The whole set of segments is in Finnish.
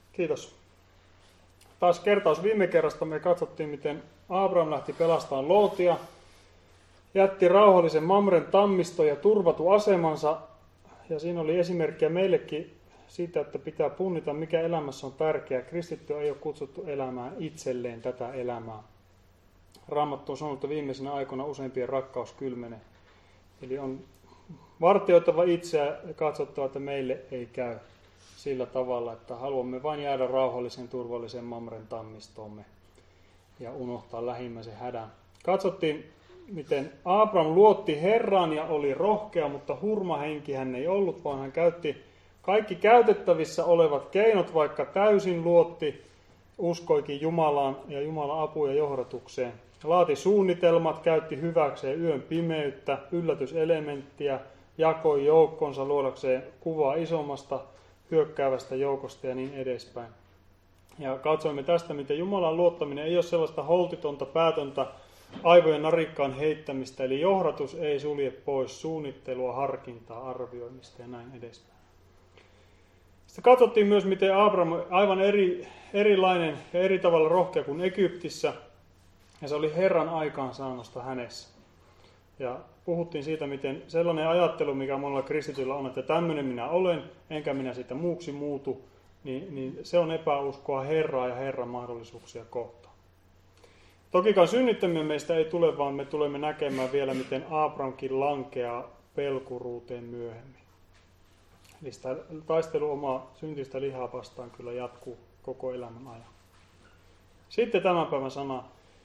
Kiitos. Taas kertaus viime kerrasta me katsottiin, miten Abraham lähti pelastamaan Lootia, jätti rauhallisen Mamren tammiston ja turvatu asemansa. Ja siinä oli esimerkkiä meillekin siitä, että pitää punnita, mikä elämässä on tärkeää. Kristitty ei ole kutsuttu elämään itselleen tätä elämää. Raamattu on sanonut, että viimeisenä aikoina useimpien rakkaus kylmenee. Eli on vartioitava itseä ja katsottava, että meille ei käy sillä tavalla, että haluamme vain jäädä rauhallisen, turvallisen Mamren tammistoomme ja unohtaa lähimmäisen hädän. Katsottiin, miten Abraham luotti Herraan ja oli rohkea, mutta hurmahenki hän ei ollut, vaan hän käytti kaikki käytettävissä olevat keinot, vaikka täysin luotti, uskoikin Jumalaan ja Jumalan apuun ja johdatukseen. Laati suunnitelmat, käytti hyväkseen yön pimeyttä, yllätyselementtiä, jakoi joukkonsa luodakseen kuvaa isommasta hyökkäävästä joukosta ja niin edespäin. Ja katsoimme tästä, miten Jumalan luottaminen ei ole sellaista holtitonta, päätöntä aivojen narikkaan heittämistä, eli johdatus ei sulje pois suunnittelua, harkintaa, arvioimista ja näin edespäin. Sitten katsottiin myös, miten Abraham on aivan erilainen ja eri tavalla rohkea kuin Egyptissä, ja se oli Herran aikaansaannosta hänessä. Ja puhuttiin siitä, miten sellainen ajattelu, mikä monella kristityllä on, että tämmöinen minä olen, enkä minä siitä muuksi muutu, niin se on epäuskoa Herraa ja Herran mahdollisuuksia kohtaan. Tokikaan synnyttäminen meistä ei tule, vaan me tulemme näkemään vielä, miten Abrahamkin lankeaa pelkuruuteen myöhemmin. Eli sitä taistelu omaa syntistä lihaa vastaan kyllä jatkuu koko elämän ajan. Sitten tämän päivän sana.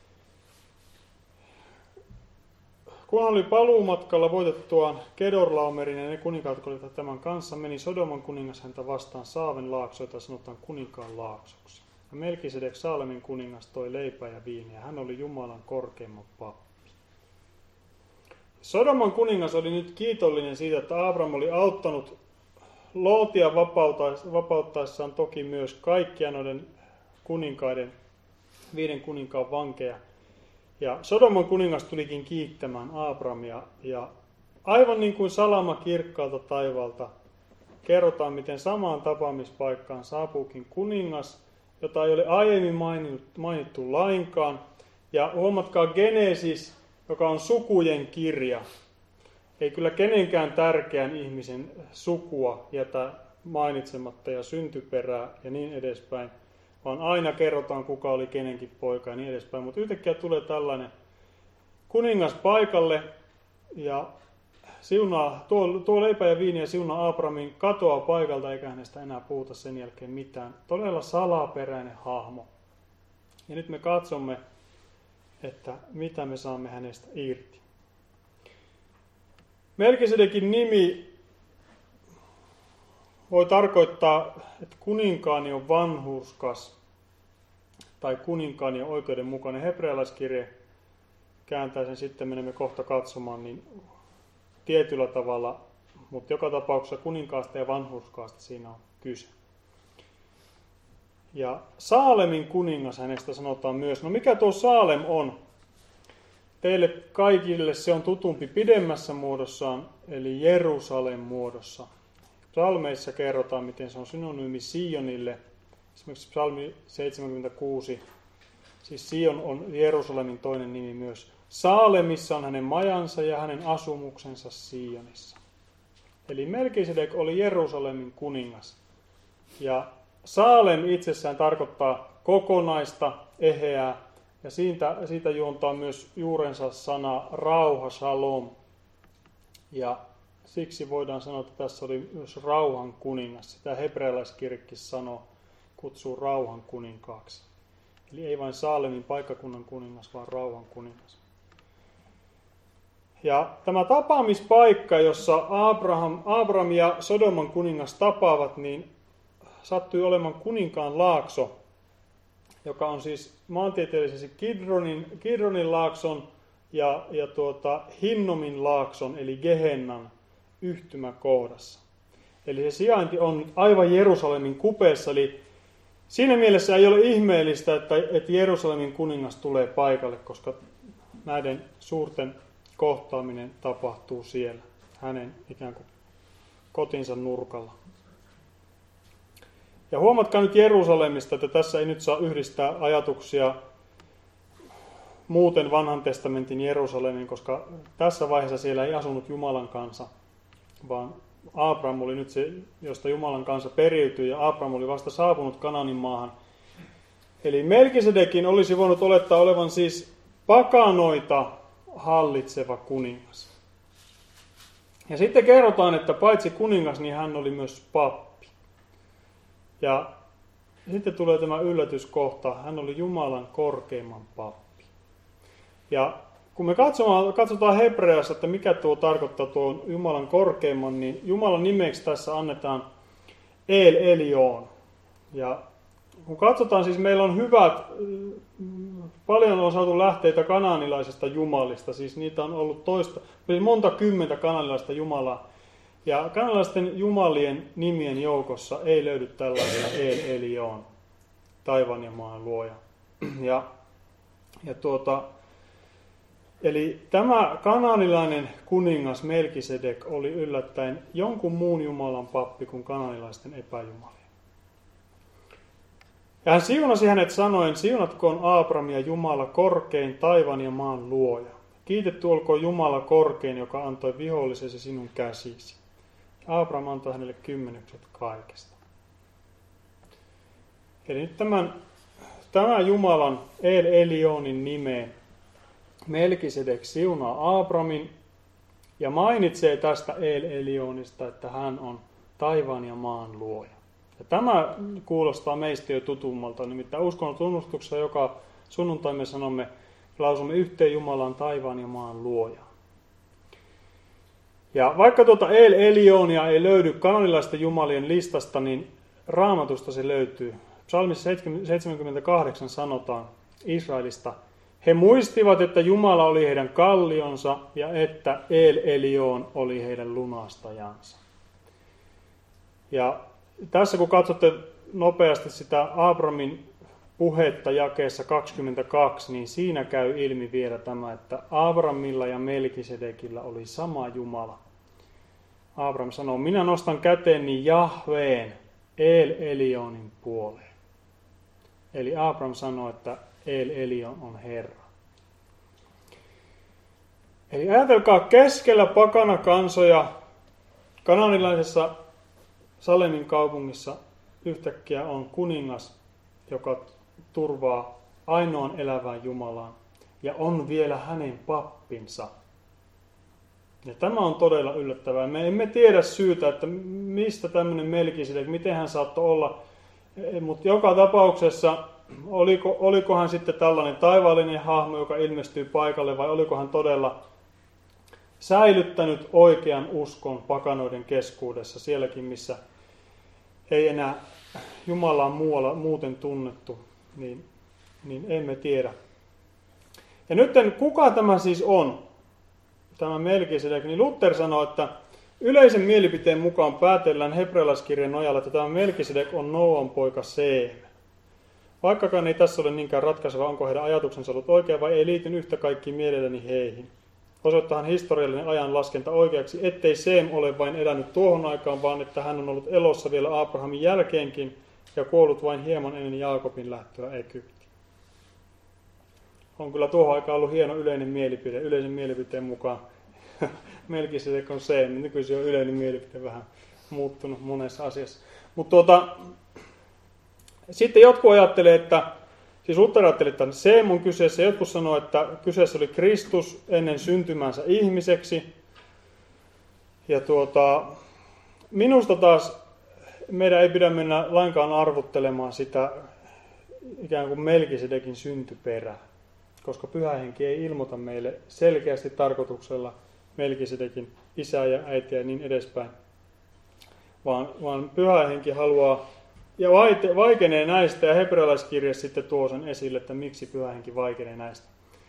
Kun hän oli paluumatkalla voitettuaan Kedorlaomerin ja ne kuninkaat, jotka olivat tämän kanssa, meni Sodoman kuningas häntä vastaan Saaven laakso, jota sanotaan kuninkaan laaksoksi. Ja Melkisedek Saalemin kuningas toi leipää ja viiniä. Hän oli Jumalan korkeimman pappi. Sodoman kuningas oli nyt kiitollinen siitä, että Abraham oli auttanut Lootia vapauttaessaan toki myös kaikkia noiden kuninkaiden, 5 kuninkaan vankeja. Ja Sodoman kuningas tulikin kiittämään Abrahamia, ja aivan niin kuin salama kirkkaalta taivaalta kerrotaan, miten samaan tapaamispaikkaan saapuukin kuningas, jota ei ole aiemmin mainittu lainkaan. Ja huomatkaa Genesis, joka on sukujen kirja. Ei kyllä kenenkään tärkeän ihmisen sukua jätä mainitsematta ja syntyperää ja niin edespäin, vaan aina kerrotaan, kuka oli kenenkin poika ja niin edespäin. Mutta yhtäkkiä tulee tällainen kuningas paikalle ja siunaa, tuo leipä ja viini ja siunaa Abrahamin, katoaa paikalta eikä hänestä enää puhuta sen jälkeen mitään. Todella salaperäinen hahmo. Ja nyt me katsomme, että mitä me saamme hänestä irti. Melkisedekin nimi voi tarkoittaa, että kuninkaani on vanhurskas tai kuninkaani on oikeudenmukainen. Hebrealaiskirje kääntää sen, sitten menemme kohta katsomaan, niin tietyllä tavalla, mutta joka tapauksessa kuninkaasta ja vanhurskaasta siinä on kyse. Ja Saalemin kuningas hänestä sanotaan myös. No mikä tuo Saalem on? Teille kaikille se on tutumpi pidemmässä muodossaan, eli Jerusalem muodossa. Psalmeissa kerrotaan, miten se on synonyymi Sionille. Esimerkiksi psalmi 76, siis Sion on Jerusalemin toinen nimi myös. Saalemissa on hänen majansa ja hänen asumuksensa Sionissa. Eli Melkisedek oli Jerusalemin kuningas. Ja Saalem itsessään tarkoittaa kokonaista, eheää, ja siitä juontaa myös juurensa sana rauha, shalom. Ja siksi voidaan sanoa, että tässä oli myös rauhan kuningas. Sitä hebrealaiskirjekin kutsuu rauhan kuninkaaksi. Eli ei vain Saalemin paikkakunnan kuningas, vaan rauhan kuningas. Ja tämä tapaamispaikka, jossa Abraham ja Sodoman kuningas tapaavat, niin sattui olemaan kuninkaan laakso, joka on siis maantieteellisesti Kidronin laakson ja Hinnomin laakson, eli Gehennan yhtymäkohdassa. Eli se sijainti on aivan Jerusalemin kupeessa, eli siinä mielessä ei ole ihmeellistä, että Jerusalemin kuningas tulee paikalle, koska näiden suurten kohtaaminen tapahtuu siellä, hänen ikään kuin kotinsa nurkalla. Ja huomatkaa nyt Jerusalemista, että tässä ei nyt saa yhdistää ajatuksia muuten vanhan testamentin Jerusalemin, koska tässä vaiheessa siellä ei asunut Jumalan kansa, vaan Abraham oli nyt se, josta Jumalan kansa periytyi, ja Abraham oli vasta saapunut Kanaanin maahan. Eli Melkisedekin olisi voinut olettaa olevan siis pakanoita hallitseva kuningas. Ja sitten kerrotaan, että paitsi kuningas, niin hän oli myös pappi. Ja sitten tulee tämä yllätyskohta, hän oli Jumalan korkeimman pappi. Ja kun me katsotaan Hebreassa, että mikä tuo tarkoittaa tuon Jumalan korkeimman, niin Jumalan nimeksi tässä annetaan El Elyon. Ja kun katsotaan, siis meillä on paljon on saatu lähteitä kanaanilaisista jumalista, siis niitä on ollut monta kymmentä kanaanilaista jumalaa. Ja kanaanilaisten jumalien nimien joukossa ei löydy tällaista El Elyon, taivaan ja maan luoja. Eli tämä kanaanilainen kuningas Melkisedek oli yllättäen jonkun muun jumalan pappi kuin kanaanilaisten epäjumalia. Ja hän siunasi hänet sanoen, siunatkoon Aabramia Jumala korkein, taivaan ja maan luoja. Kiitetty olkoon Jumala korkein, joka antoi vihollisesi sinun käsisi. Abraham antoi hänelle kymmenykset kaikesta. Eli nyt tämä Jumalan El Elyonin nimeen Melkisedek siunaa Abramin ja mainitsee tästä El Elyonista, että hän on taivaan ja maan luoja. Ja tämä kuulostaa meistä jo tutummalta, nimittäin uskonnon tunnustuksessa joka sunnuntai me lausumme yhteen Jumalan taivaan ja maan luojaan. Ja vaikka tuota El Elyonia ei löydy kananilaisten jumalien listasta, niin Raamatusta se löytyy. Psalmissa 78 sanotaan Israelista, he muistivat, että Jumala oli heidän kallionsa ja että El Elyon oli heidän lunastajansa. Ja tässä kun katsotte nopeasti sitä Abramin puhetta jakeessa 22, niin siinä käy ilmi vielä tämä, että Abramilla ja Melkisedekillä oli sama Jumala. Abram sanoo, minä nostan käteni Jahveen El Elyonin puoleen. Eli Abram sanoo, että El Elyon on Herra. Eli ajatelkaa, keskellä pakana kansoja kanaanilaisessa Salemin kaupungissa yhtäkkiä on kuningas, joka turvaa ainoan elävään Jumalaan ja on vielä hänen pappinsa. Ja tämä on todella yllättävää. Me emme tiedä syytä, että mistä tämmöinen Melkisedek, miten hän saattoi olla, mutta joka tapauksessa oliko hän sitten tällainen taivaallinen hahmo, joka ilmestyy paikalle, vai oliko hän todella säilyttänyt oikean uskon pakanoiden keskuudessa, sielläkin missä ei enää Jumalaa muuten tunnettu, niin emme tiedä. Ja nyt kuka tämä siis on, tämä Melkisedek, niin Luther sanoo, että yleisen mielipiteen mukaan päätellään hebrealaiskirjan nojalla, että tämä Melkisedek on Nooan poika Seem. Vaikkakaan ei tässä ole niinkään ratkaiseva, onko heidän ajatuksensa ollut oikea vai ei, liityn yhtä kaikki mielelläni heihin. Osoittahan historiallinen ajanlaskenta oikeaksi, ettei Seem ole vain elänyt tuohon aikaan, vaan että hän on ollut elossa vielä Abrahamin jälkeenkin ja kuollut vain hieman ennen Jaakobin lähtöä Egyptiin. On kyllä tuohon aikaan ollut hieno yleinen mielipide. Yleisen mielipiteen mukaan Melkisedek on Seem. Nykyisin on yleinen mielipide vähän muuttunut monessa asiassa. Mutta sitten jotkut ajattelee, että siis Luther ajatteli, että Seem on kyseessä. Jotkut sanoo, että kyseessä oli Kristus ennen syntymänsä ihmiseksi. Ja minusta taas meidän ei pidä mennä lainkaan arvuttelemaan sitä ikään kuin Melkisedekin syntyperää, koska Pyhä Henki ei ilmoita meille selkeästi tarkoituksella Melkisedekin isää ja äitiä ja niin edespäin, vaan Pyhä Henki haluaa ja vaikenee näistä, ja hebrealaiskirja sitten tuo sen esille, että miksi Pyhä Henki vaikenee näistä.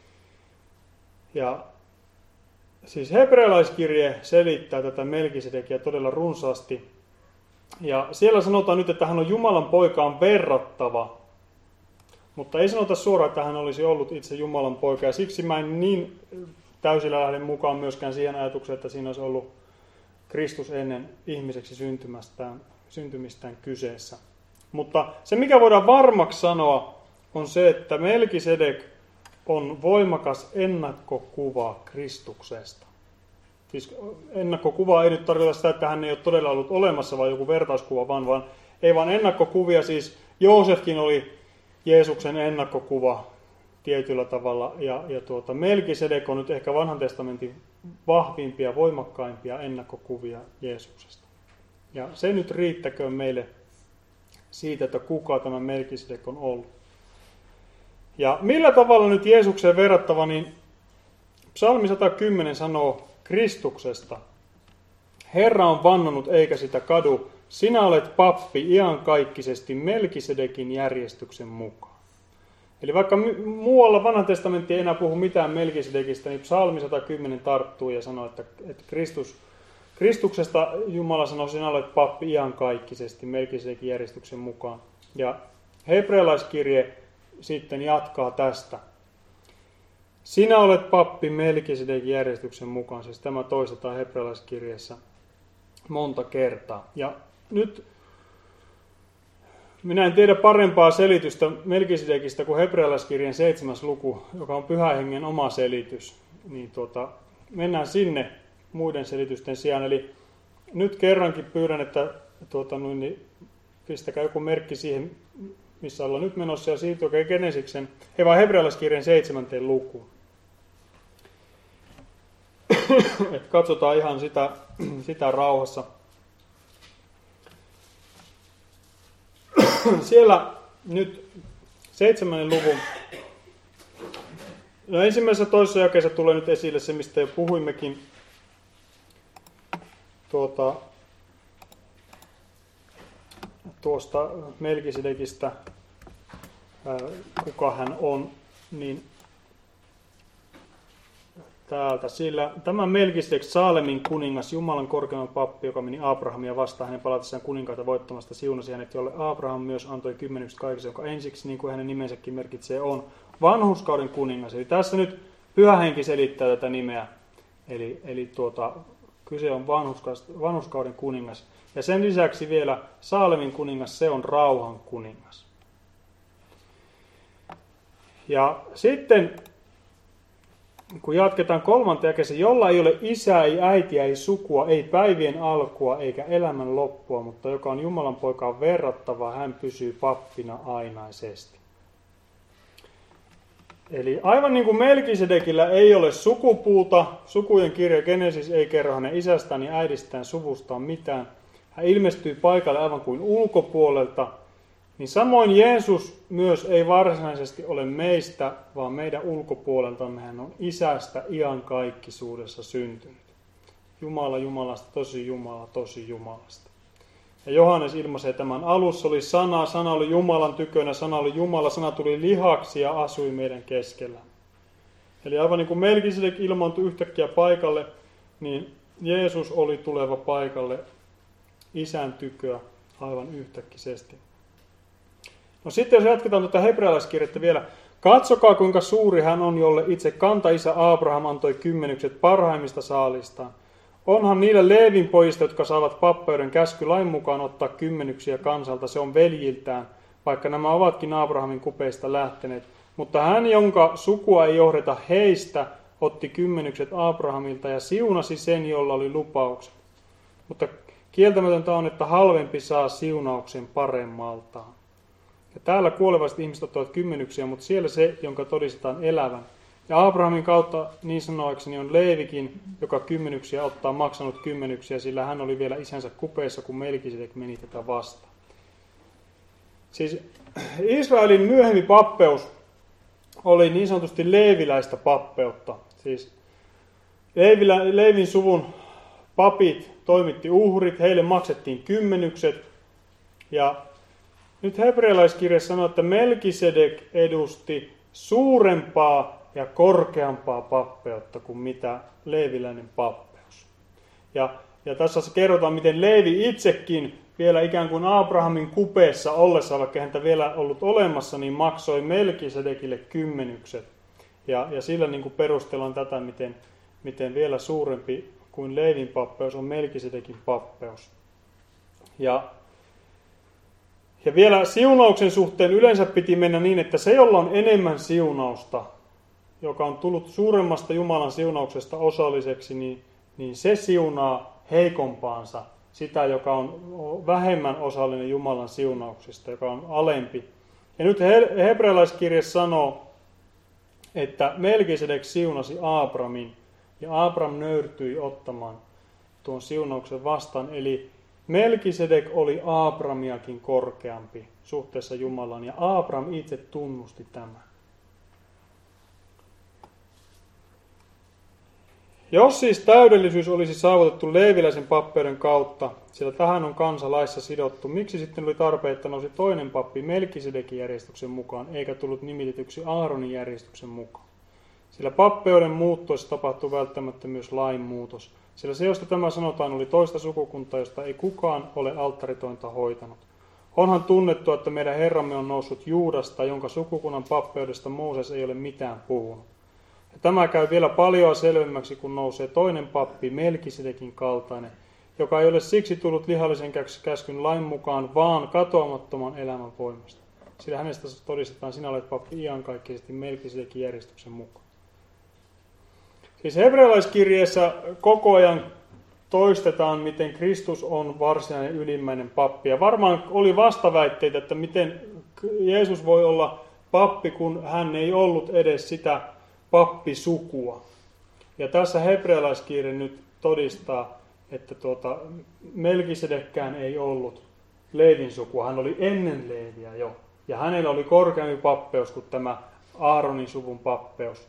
Ja siis hebrealaiskirje selittää tätä Melkisedekia todella runsaasti, ja siellä sanotaan nyt, että hän on Jumalan poikaan verrattava, mutta ei sanota suoraan, että hän olisi ollut itse Jumalan poika, ja siksi mä en niin täysillä lähde mukaan myöskään siihen ajatukseen, että siinä olisi ollut Kristus ennen ihmiseksi syntymistään kyseessä. Mutta se, mikä voidaan varmaksi sanoa, on se, että Melkisedek on voimakas ennakkokuva Kristuksesta. Siis ennakkokuva ei nyt tarkoita sitä, että hän ei ole todella ollut olemassa, vaan joku vertauskuva, vaan ei vaan ennakkokuvia. Siis Joosefkin oli Jeesuksen ennakkokuva tietyllä tavalla. Ja Melkisedek on nyt ehkä vanhan testamentin vahvimpia, voimakkaimpia ennakkokuvia Jeesuksesta. Ja se nyt riittäköön meille siitä, että kuka tämä Melkisedek on ollut. Ja millä tavalla nyt Jeesukseen verrattava, niin Psalmi 110 sanoo Kristuksesta. Herra on vannonut eikä sitä kadu. Sinä olet pappi iankaikkisesti Melkisedekin järjestyksen mukaan. Eli vaikka muualla vanha testamentti ei enää puhu mitään Melkisedekistä, niin Psalmi 110 tarttuu ja sanoo, että Kristuksesta Jumala sanoo, sinä olet pappi iankaikkisesti Melkisedekin järjestyksen mukaan. Ja hebrealaiskirje sitten jatkaa tästä. Sinä olet pappi Melkisedekin järjestyksen mukaan, siis tämä toistetaan hebrealaiskirjeessä monta kertaa. Ja nyt minä en tiedä parempaa selitystä Melkisedekistä kuin hebrealaiskirjan 7. luku, joka on Pyhän Hengen oma selitys. Niin mennään sinne muiden selitysten sijaan. Eli nyt kerrankin pyydän, että niin pistäkää joku merkki siihen, missä ollaan nyt menossa, ja siirtykää Genesiksen, ei vaan hebrealaiskirjan 7. lukuun. Et katsotaan ihan sitä rauhassa. Siellä nyt 7. luvun. No ensimmäisessä toisessa jakeessa tulee nyt esille se, mistä jo puhuimmekin. Tuosta Melkisedekistä, kuka hän on, niin täältä. Sillä tämä Melkisedek, Saalemin kuningas, Jumalan korkeimman pappi, joka meni Abrahamia vastaan hänen palatessaan kuninkaita voittamasta, siunasi hänet, jolle Abraham myös antoi 10 kaikista, joka ensiksi, niin kuin hänen nimensäkin merkitsee, on vanhurskauden kuningas. Eli tässä nyt Pyhä Henki selittää tätä nimeä. Eli kyse on vanhurskauden kuningas. Ja sen lisäksi vielä Saalemin kuningas, se on rauhan kuningas. Ja sitten kun jatketaan 3. jakeessa, jolla ei ole isää, ei äitiä, ei sukua, ei päivien alkua eikä elämän loppua, mutta joka on Jumalan poikaan verrattava, hän pysyy pappina ainaisesti. Eli aivan niin kuin Melkisedekillä ei ole sukupuuta, sukujen kirja Genesis ei kerro hänen isästään ja äidistään suvustaan mitään. Hän ilmestyy paikalle aivan kuin ulkopuolelta, niin samoin Jeesus myös ei varsinaisesti ole meistä, vaan meidän ulkopuoleltamme. Hän on isästä iankaikkisuudessa syntynyt. Jumala Jumalasta, tosi Jumala, tosi Jumalasta. Ja Johannes ilmaisee tämän, alussa oli sana, sana oli Jumalan tykönä, sana oli Jumala, sana tuli lihaksi ja asui meidän keskellä. Eli aivan niin kuin Melkisedek ilmaantui yhtäkkiä paikalle, niin Jeesus oli tuleva paikalle isän tyköä aivan yhtäkkisesti. No sitten jos jatketaan tuota hebrealaiskirjettä vielä. Katsokaa kuinka suuri hän on, jolle itse kantaisä Abraham antoi 10 parhaimmista saalistaan. Onhan niillä Leevin pojista, jotka saavat pappeuden käsky lain mukaan ottaa 10 kansalta, se on veljiltään, vaikka nämä ovatkin Abrahamin kupeista lähteneet. Mutta hän, jonka sukua ei johdeta heistä, otti 10 Abrahamilta ja siunasi sen, jolla oli lupaukset. Mutta kieltämätöntä on, että halvempi saa siunauksen paremmaltaan. Ja täällä kuolevaiset ihmiset ottavat 10, mutta siellä se, jonka todistetaan elävän. Ja Abrahamin kautta niin sanoakseni on Leevikin, joka 10 ottaa maksanut 10, sillä hän oli vielä isänsä kupeessa, kun Melkisedek meni tätä vastaan. Siis Israelin myöhemmin pappeus oli niin sanotusti leeviläistä pappeutta. Siis Leevin suvun papit toimitti uhrit, heille maksettiin 10. Ja nyt hebrealaiskirja sanoo, että Melkisedek edusti suurempaa ja korkeampaa pappeutta kuin mitä leeviläinen pappeus. Ja tässä kerrotaan, miten Leevi itsekin vielä ikään kuin Abrahamin kupeessa ollessa, vaikka häntä vielä ollut olemassa, niin maksoi Melkisedekille 10. Ja sillä niin kuin perustellaan tätä, miten vielä suurempi kuin Leevin pappeus on Melkisedekin pappeus. Ja vielä siunauksen suhteen yleensä piti mennä niin, että se, jolla on enemmän siunausta, joka on tullut suuremmasta Jumalan siunauksesta osalliseksi, niin se siunaa heikompaansa, sitä, joka on vähemmän osallinen Jumalan siunauksesta, joka on alempi. Ja nyt hebrealaiskirje sanoo, että Melkisedek siunasi Aabramin, ja Aabram nöyrtyi ottamaan tuon siunauksen vastaan. Eli Melkisedek oli Aabramiakin korkeampi suhteessa Jumalaan, ja Aabram itse tunnusti tämän. Jos siis täydellisyys olisi saavutettu leeviläisen pappeuden kautta, sillä tähän on kansa laissa sidottu, miksi sitten oli tarpeen, että nousi toinen pappi Melkisedekin järjestyksen mukaan, eikä tullut nimitetyksi Aaronin järjestyksen mukaan? Sillä pappeuden muuttuessa tapahtui välttämättä myös lainmuutos, sillä se, josta tämä sanotaan, oli toista sukukuntaa, josta ei kukaan ole alttaritointa hoitanut. Onhan tunnettu, että meidän Herramme on noussut Juudasta, jonka sukukunnan pappeudesta Mooses ei ole mitään puhunut. Ja tämä käy vielä paljon selvemmäksi, kun nousee toinen pappi, Melkisedekin kaltainen, joka ei ole siksi tullut lihallisen käskyn lain mukaan, vaan katoamattoman elämän voimasta. Sillä hänestä todistetaan, sinä olet pappi iankaikkisesti Melkisedekin järjestyksen mukaan. Siis hebrealaiskirjeessä koko ajan toistetaan, miten Kristus on varsinainen ylimmäinen pappi. Ja varmaan oli vastaväitteitä, että miten Jeesus voi olla pappi, kun hän ei ollut edes sitä pappisukua. Ja tässä hebrealaiskirje nyt todistaa, että Melkisedekkään ei ollut Leevin sukua. Hän oli ennen Leeviä jo. Ja hänellä oli korkeampi pappeus kuin tämä Aaronin suvun pappeus.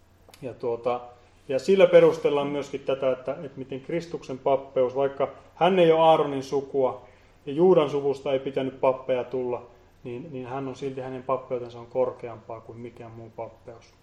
Ja sillä perustellaan myöskin tätä, että miten Kristuksen pappeus, vaikka hän ei ole Aaronin sukua ja Juudan suvusta ei pitänyt pappeja tulla, niin hän on silti, hänen pappeutensa on korkeampaa kuin mikään muu pappeus.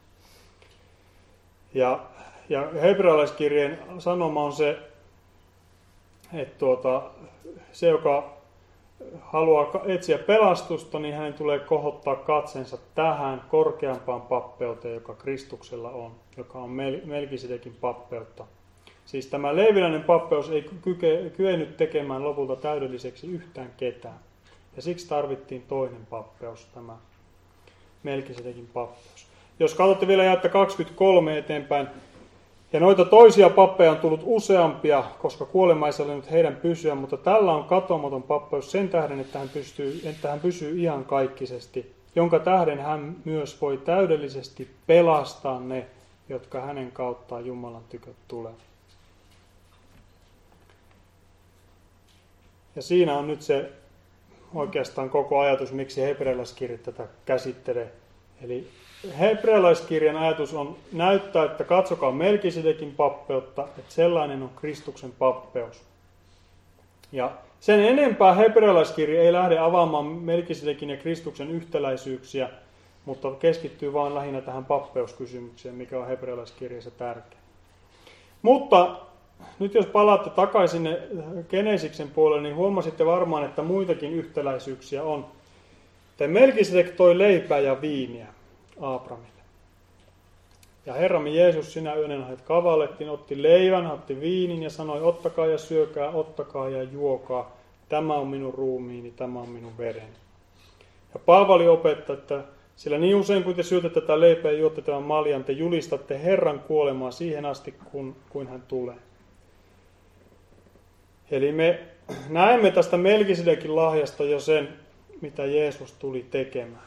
Ja hebrealaiskirjeen sanoma on se, että se, joka haluaa etsiä pelastusta, niin hänen tulee kohottaa katsensa tähän korkeampaan pappeuteen, joka Kristuksella on, joka on Melkisedekin pappeutta. Siis tämä leeviläinen pappeus ei kyennyt tekemään lopulta täydelliseksi yhtään ketään. Ja siksi tarvittiin toinen pappeus, tämä Melkisedekin pappeus. Jos katsotte vielä jaetta 23 eteenpäin, ja noita toisia pappeja on tullut useampia, koska kuolema ei sallinut heidän pysyä, mutta tällä on katoamaton pappeus sen tähden, että hän pysyy iankaikkisesti, jonka tähden hän myös voi täydellisesti pelastaa ne, jotka hänen kauttaan Jumalan tykö tulee. Ja siinä on nyt se oikeastaan koko ajatus, miksi hebrealaiskirja tätä käsittelee. Eli hebrealaiskirjan ajatus on näyttää, että katsokaa Melkisedekin pappeutta, että sellainen on Kristuksen pappeus. Ja sen enempää hebrealaiskirja ei lähde avaamaan Melkisedekin ja Kristuksen yhtäläisyyksiä, mutta keskittyy vain lähinnä tähän pappeuskysymykseen, mikä on hebrealaiskirjassa tärkeä. Mutta nyt jos palaatte takaisin Genesiksen puolelle, niin huomasitte varmaan, että muitakin yhtäläisyyksiä on. Melkisedek toi leipää ja viiniä Aabramille. Ja Herramme Jeesus sinä yönä hänet kavallettiin, otti leivän, otti viinin ja sanoi, ottakaa ja syökää, ottakaa ja juokaa. Tämä on minun ruumiini, tämä on minun vereni. Ja Paavali opettaa, että sillä niin usein kun te syötte tätä leipää ja juotte tämän maljan, te julistatte Herran kuolemaa siihen asti, kun hän tulee. Eli me näemme tästä Melkisedekin lahjasta jo sen, mitä Jeesus tuli tekemään.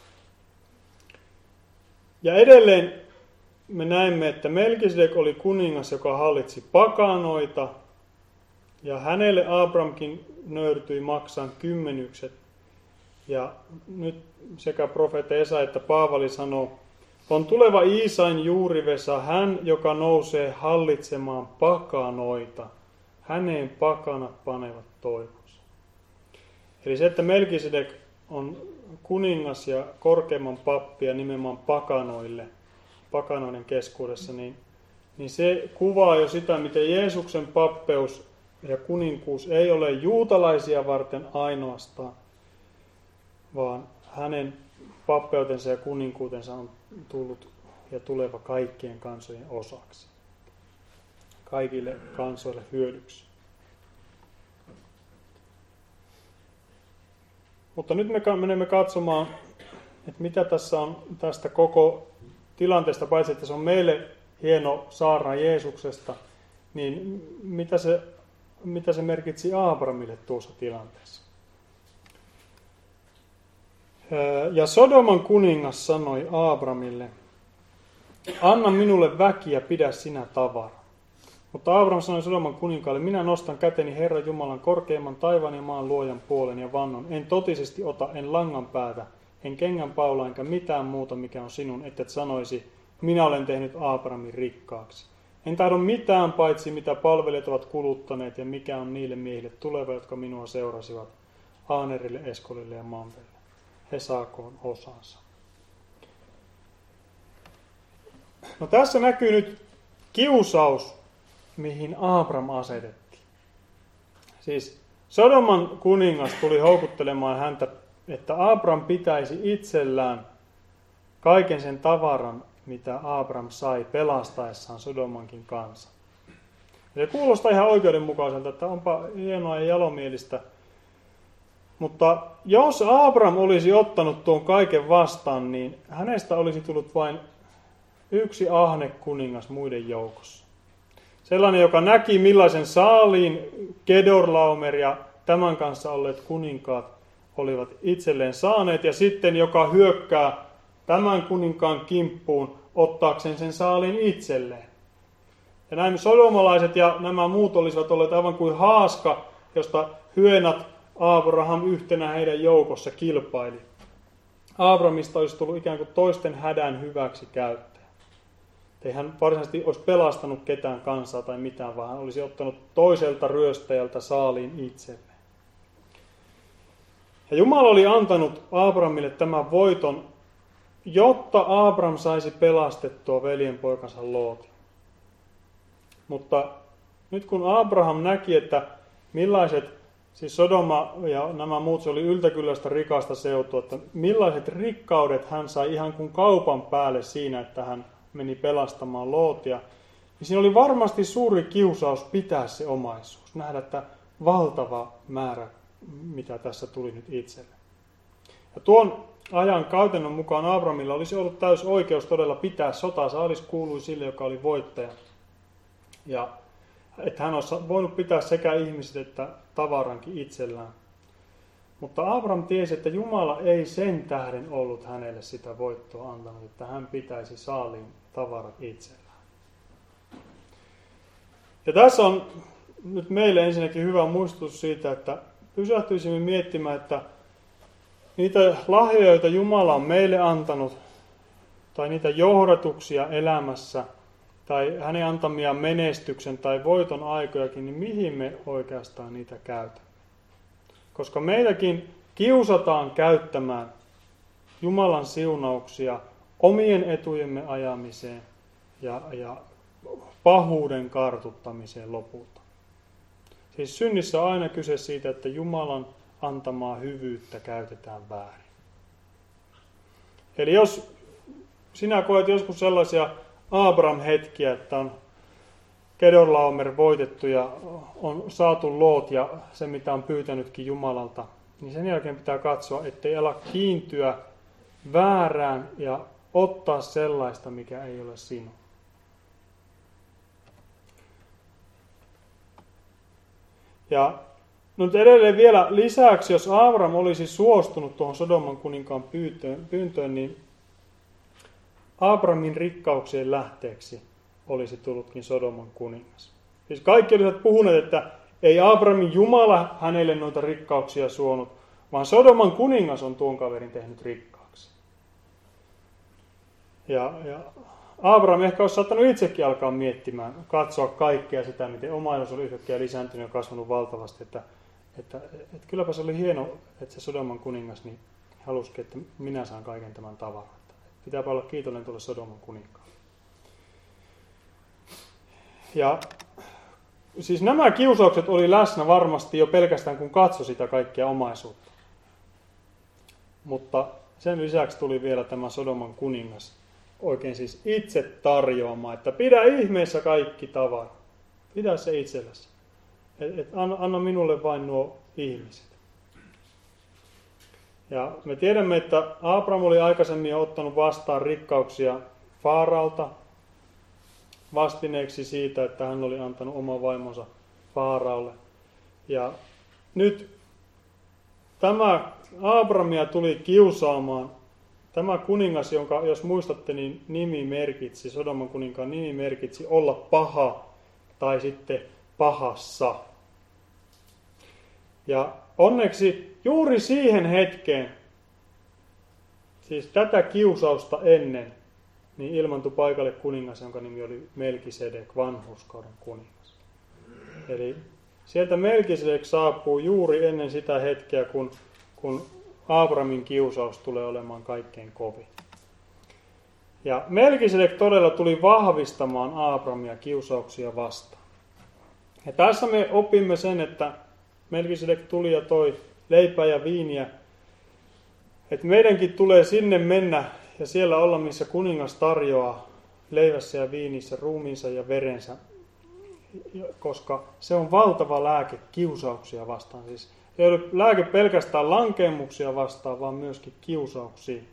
Ja edelleen me näemme, että Melkisedek oli kuningas, joka hallitsi pakanoita, ja hänelle Abrahamkin nöyrtyi maksaa kymmenykset. Ja nyt sekä profeetta Esa että Paavali sanoo, on tuleva Iisain juurivesa, hän, joka nousee hallitsemaan pakanoita. Häneen pakanat panevat toivonsa. Eli se, että Melkisedek on kuningas ja korkeimman pappia nimenomaan pakanoiden keskuudessa, niin se kuvaa jo sitä, miten Jeesuksen pappeus ja kuninkuus ei ole juutalaisia varten ainoastaan, vaan hänen pappeutensa ja kuninkuutensa on tullut ja tuleva kaikkien kansojen osaksi. Kaikille kansoille hyödyksi. Mutta nyt me menemme katsomaan, että mitä tässä on tästä koko tilanteesta, paitsi että se on meille hieno saarna Jeesuksesta, niin mitä se merkitsi Aabramille tuossa tilanteessa. Ja Sodoman kuningas sanoi Aabramille, anna minulle väkiä, pidä sinä tavara. Mutta Aabram sanoi Sodoman kuninkaalle, minä nostan käteni Herran Jumalan korkeimman taivaan ja maan luojan puolen ja vannon. En totisesti ota, en langan päätä, en kengän paulaa, enkä mitään muuta, mikä on sinun, et sanoisi, minä olen tehnyt Aabramin rikkaaksi. En tahdo mitään paitsi, mitä palvelijat ovat kuluttaneet ja mikä on niille miehille tuleva, jotka minua seurasivat, Aanerille, Eskolille ja Mamrelle. He saakoon osansa. No tässä näkyy nyt kiusaus, mihin Aabram asetettiin. Siis Sodoman kuningas tuli houkuttelemaan häntä, että Aabram pitäisi itsellään kaiken sen tavaran, mitä Aabram sai pelastaessaan Sodomankin kanssa. Ja se kuulostaa ihan oikeudenmukaiselta, että onpa hienoa ja jalomielistä. Mutta jos Aabram olisi ottanut tuon kaiken vastaan, niin hänestä olisi tullut vain yksi ahne kuningas muiden joukossa. Sellainen, joka näki millaisen saaliin Kedorlaomer ja tämän kanssa olleet kuninkaat olivat itselleen saaneet, ja sitten joka hyökkää tämän kuninkaan kimppuun ottaakseen sen saaliin itselleen. Ja näin sodomalaiset ja nämä muut olisivat olleet aivan kuin haaska, josta hyönät Abraham yhtenä heidän joukossa kilpaili. Abramista olisi tullut ikään kuin toisten hädän hyväksi käyttäjä. Ei hän varsinaisesti olisi pelastanut ketään kansaa tai mitään, vaan hän olisi ottanut toiselta ryöstäjältä saaliin itselleen. Ja Jumala oli antanut Abramille tämän voiton, jotta Abram saisi pelastettua veljenpoikansa Lootin. Mutta nyt kun Abraham näki, että millaiset, siis Sodoma ja nämä muut, se oli yltäkylläistä rikasta seutua, että millaiset rikkaudet hän sai ihan kuin kaupan päälle siinä, että hän meni pelastamaan Lootia, niin siinä oli varmasti suuri kiusaus pitää se omaisuus, nähdä, että valtava määrä, mitä tässä tuli nyt itselle. Ja tuon ajan käytännön mukaan Abramilla olisi ollut täys oikeus todella pitää sotaa, saalis kuului sille, joka oli voittaja. Ja että hän olisi voinut pitää sekä ihmiset että tavarankin itsellään. Mutta Abram tiesi, että Jumala ei sen tähden ollut hänelle sitä voittoa antanut, että hän pitäisi saaliin tavarat itsellään. Ja tässä on nyt meille ensinnäkin hyvä muistutus siitä, että pysähtyisimme miettimään, että niitä lahjoja, joita Jumala on meille antanut, tai niitä johdatuksia elämässä, tai hänen antamia menestyksen tai voiton aikojakin, niin mihin me oikeastaan niitä käytämme? Koska meitäkin kiusataan käyttämään Jumalan siunauksia omien etujemme ajamiseen ja pahuuden kartuttamiseen lopulta. Siis synnissä on aina kyse siitä, että Jumalan antamaa hyvyyttä käytetään väärin. Eli jos sinä koet joskus sellaisia Abram-hetkiä, että on Kedorlaomer voitettu ja on saatu Loot ja se, mitä on pyytänytkin Jumalalta, niin sen jälkeen pitää katsoa, ettei ala kiintyä väärään ja ottaa sellaista, mikä ei ole sinun. Ja nyt edelleen vielä lisäksi, jos Abram olisi suostunut tuohon Sodoman kuninkaan pyyntöön, niin Abramin rikkauksien lähteeksi olisi tullutkin Sodoman kuningas. Siis kaikki olisivat puhuneet, että ei Abramin Jumala hänelle noita rikkauksia suonut, vaan Sodoman kuningas on tuon kaverin tehnyt rikkaaksi. Ja Abram ehkä olisi saattanut itsekin alkaa miettimään, katsoa kaikkea sitä, miten omaisuus oli yhtäkkiä lisääntynyt ja kasvanut valtavasti. Että kylläpä se oli hieno, että se Sodoman kuningas niin halusikin, että minä saan kaiken tämän tavaran. Pitääpä olla kiitollinen tuolle Sodoman kuninkaalle. Ja siis nämä kiusaukset oli läsnä varmasti jo pelkästään, kun katsoi sitä kaikkea omaisuutta. Mutta sen lisäksi tuli vielä tämä Sodoman kuningas oikein siis itse tarjoamaan, että pidä ihmeessä kaikki tavara. Pidä se itsellesi. Anna minulle vain nuo ihmiset. Ja me tiedämme, että Abraham oli aikaisemmin jo ottanut vastaan rikkauksia Faaralta vastineeksi siitä, että hän oli antanut oman vaimonsa Faaraolle. Ja nyt tämä Abrahamia tuli kiusaamaan tämä kuningas, jonka, jos muistatte, niin nimi merkitsi, Sodoman kuninkaan nimi merkitsi olla paha tai sitten pahassa. Ja onneksi juuri siihen hetkeen, siis tätä kiusausta ennen, niin ilmantui paikalle kuningas, jonka nimi oli Melkisedek, vanhurskauden kuningas. Eli sieltä Melkisedek saapuu juuri ennen sitä hetkeä, kun Abrahamin kiusaus tulee olemaan kaikkein kovin. Ja Melkisedek todella tuli vahvistamaan Abrahamia kiusauksia vastaan. Ja tässä me opimme sen, että Melkisedek tuli ja toi leipää ja viiniä. Että meidänkin tulee sinne mennä ja siellä olla, missä kuningas tarjoaa leivässä ja viinissä ruumiinsa ja verensä. Koska se on valtava lääke kiusauksia vastaan. Siis ei ole lääke pelkästään lankeemuksia vastaan, vaan myöskin kiusauksiin.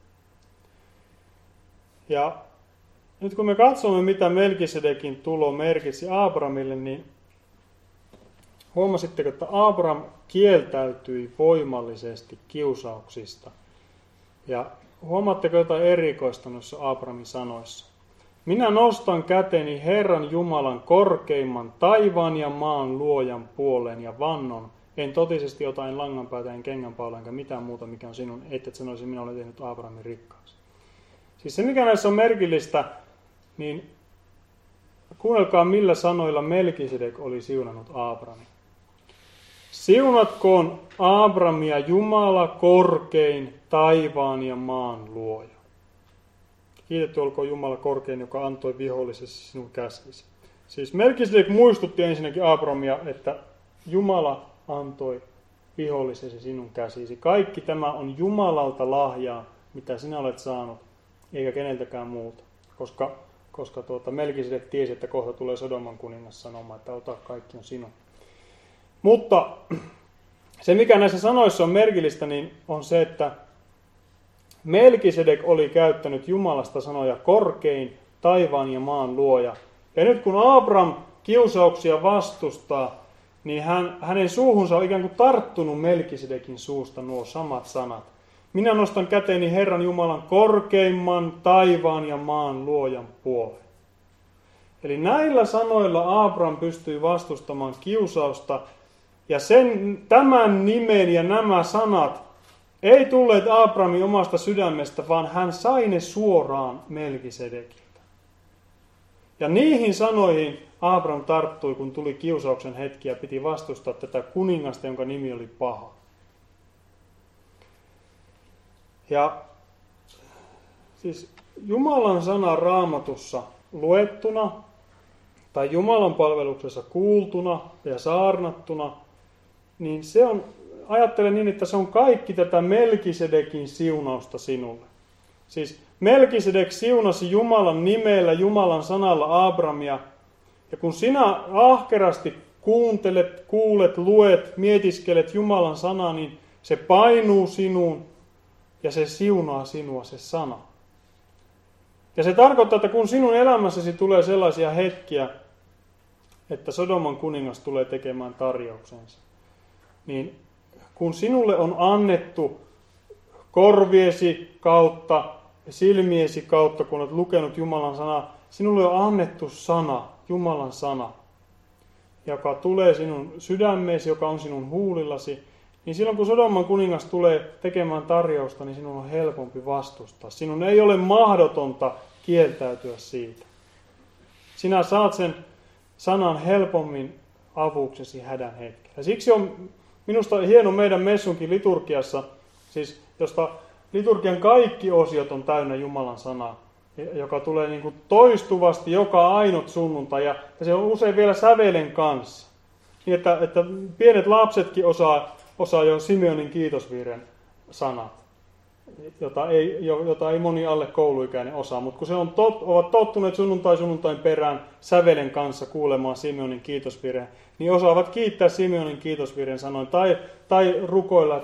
Ja nyt kun me katsomme, mitä Melkisedekin tulo merkitsi Abrahamille, niin huomasitteko, että Abraham kieltäytyi voimallisesti kiusauksista. Ja huomaatteko jotain erikoista noissa Abrahamin sanoissa? Minä nostan käteni Herran Jumalan korkeimman taivaan ja maan luojan puoleen ja vannon. En totisesti jotain langanpäätä, en kengänpaula, enkä mitään muuta, mikä on sinun, et sanoisin, minä olen tehnyt Abrahamin rikkaaksi. Siis se, mikä näissä on merkillistä, niin kuunnelkaa, millä sanoilla Melkisedek oli siunannut Abrahamin. Siunatkoon Abrahamia Jumala korkein, taivaan ja maan luoja. Kiitetty olkoon Jumala korkein, joka antoi vihollisesi sinun käsisi. Siis Melkisedek muistutti ensinnäkin Abrahamia, että Jumala antoi vihollisesi sinun käsisi. Kaikki tämä on Jumalalta lahjaa, mitä sinä olet saanut, eikä keneltäkään muuta. Koska Melkisedek tiesi, että kohta tulee Sodoman kuningas sanomaan, että ota, kaikki on sinun. Mutta se, mikä näissä sanoissa on merkillistä, niin on se, että Melkisedek oli käyttänyt Jumalasta sanoja korkein, taivaan ja maan luoja. Ja nyt kun Abraham kiusauksia vastustaa, niin hänen suuhunsa on ikään kuin tarttunut Melkisedekin suusta nuo samat sanat. Minä nostan käteeni Herran Jumalan korkeimman, taivaan ja maan luojan puoleen. Eli näillä sanoilla Abraham pystyi vastustamaan kiusausta, ja tämän nimen ja nämä sanat ei tulleet Abrahamin omasta sydämestä, vaan hän sai ne suoraan Melkisedekiltä. Ja niihin sanoihin Abraham tarttui, kun tuli kiusauksen hetki ja piti vastustaa tätä kuningasta, jonka nimi oli paha. Ja siis Jumalan sana Raamatussa luettuna tai Jumalan palveluksessa kuultuna ja saarnattuna, niin se on, ajattelen niin, että se on kaikki tätä Melkisedekin siunausta sinulle. Siis Melkisedek siunasi Jumalan nimellä, Jumalan sanalla Abrahamia, ja kun sinä ahkerasti kuulet, luet, mietiskelet Jumalan sanaa, niin se painuu sinuun ja se siunaa sinua, se sana. Ja se tarkoittaa, että kun sinun elämässäsi tulee sellaisia hetkiä, että Sodoman kuningas tulee tekemään tarjouksensa, niin kun sinulle on annettu korviesi kautta, silmiesi kautta, kun olet lukenut Jumalan sanaa, sinulle on annettu sana, Jumalan sana, joka tulee sinun sydämeesi, joka on sinun huulillasi, niin silloin kun Sodoman kuningas tulee tekemään tarjousta, niin sinun on helpompi vastustaa. Sinun ei ole mahdotonta kieltäytyä siitä. Sinä saat sen sanan helpommin avuksesi hädän hetkellä. Siksi on minusta hieno meidän messunkin liturgiassa, siis josta liturgian kaikki osiot on täynnä Jumalan sanaa, joka tulee niin kuin toistuvasti joka ainut sunnuntai, ja se on usein vielä sävelen kanssa. Niin että pienet lapsetkin osaa jo Simeonin kiitosvirren sanat, jota ei moni alle kouluikäinen osaa, mutta kun ovat tottuneet sunnuntain perään sävelen kanssa kuulemaan Simeonin kiitosvirren, niin osaavat kiittää Simeonin kiitosvirren sanoin tai rukoilla,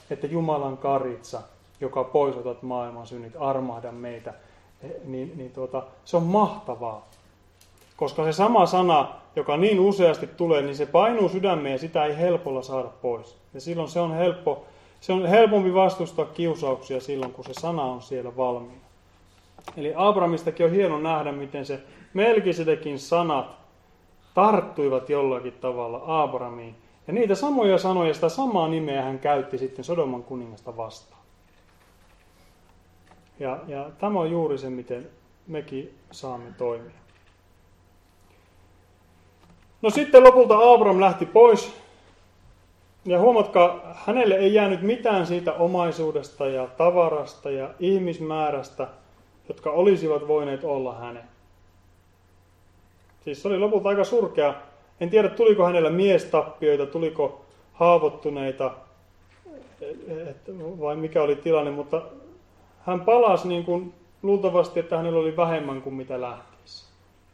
että Jumalan karitsa, joka poisotat maailman synnit, armahda meitä, se on mahtavaa. Koska se sama sana, joka niin useasti tulee, niin se painuu sydämeen ja sitä ei helpolla saada pois. Ja silloin se on helpompi vastustaa kiusauksia silloin, kun se sana on siellä valmiina. Eli Abrahamistakin on hieno nähdä, miten se Melkisedekin sanat tarttuivat jollakin tavalla Abrahamiin. Ja niitä samoja sanoja, sitä samaa nimeä hän käytti sitten Sodoman kuningasta vastaan. Ja tämä on juuri se, miten mekin saamme toimia. No sitten lopulta Abraham lähti pois. Ja huomatkaa, hänelle ei jäänyt mitään siitä omaisuudesta ja tavarasta ja ihmismäärästä, jotka olisivat voineet olla hänen. Siis se oli lopulta aika surkea. En tiedä, tuliko hänellä miestappioita, tuliko haavoittuneita vai mikä oli tilanne, mutta hän palasi niin kuin luultavasti, että hänellä oli vähemmän kuin mitä lähtiessä.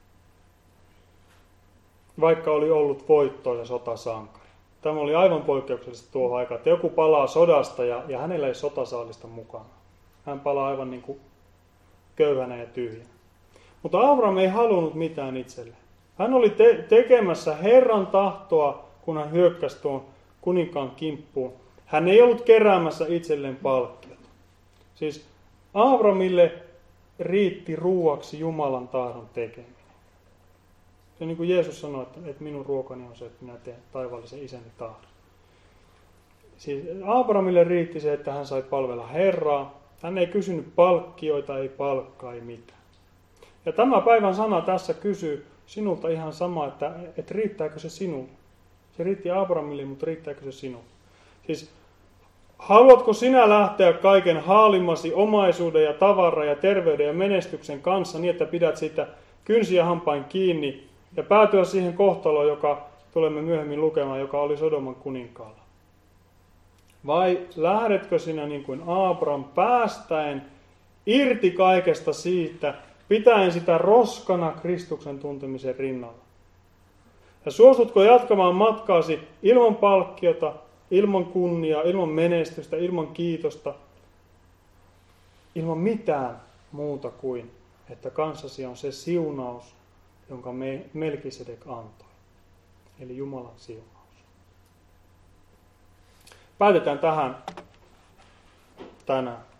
Vaikka oli ollut voittoisa sotasankari. Tämä oli aivan poikkeuksellista tuohon aikaan, että joku palaa sodasta ja hänellä ei sotasaalista mukana. Hän palaa aivan niin kuin köyhänä ja tyhjänä. Mutta Abraham ei halunnut mitään itselleen. Hän oli tekemässä Herran tahtoa, kun hän hyökkäsi tuon kuninkaan kimppuun. Hän ei ollut keräämässä itselleen palkkiota. Siis Abrahamille riitti ruuaksi Jumalan tahdon tekeminen. Se niin kuin Jeesus sanoi, että minun ruokani on se, että minä teen taivaallisen isäni tahdon. Siis Abrahamille riitti se, että hän sai palvella Herraa. Hän ei kysynyt palkkioita, ei palkkaa, ei mitään. Ja tämä päivän sana tässä kysyy sinulta ihan sama, että riittääkö se sinulle. Se riitti Abrahamille, mutta riittääkö se sinulle? Siis haluatko sinä lähteä kaiken haalimasi omaisuuden ja tavaran ja terveyden ja menestyksen kanssa niin, että pidät siitä kynsi ja hampain kiinni ja päätyä siihen kohtaloon, joka tulemme myöhemmin lukemaan, joka oli Sodoman kuninkaalla? Vai lähdetkö sinä niin kuin Abraham päästäen irti kaikesta siitä, pitäen sitä roskana Kristuksen tuntemisen rinnalla? Ja suostutko jatkamaan matkaasi ilman palkkiota, ilman kunniaa, ilman menestystä, ilman kiitosta, ilman mitään muuta kuin, että kanssasi on se siunaus, jonka Melkisedek antoi. Eli Jumalan siunaus. Päätetään tähän tänään.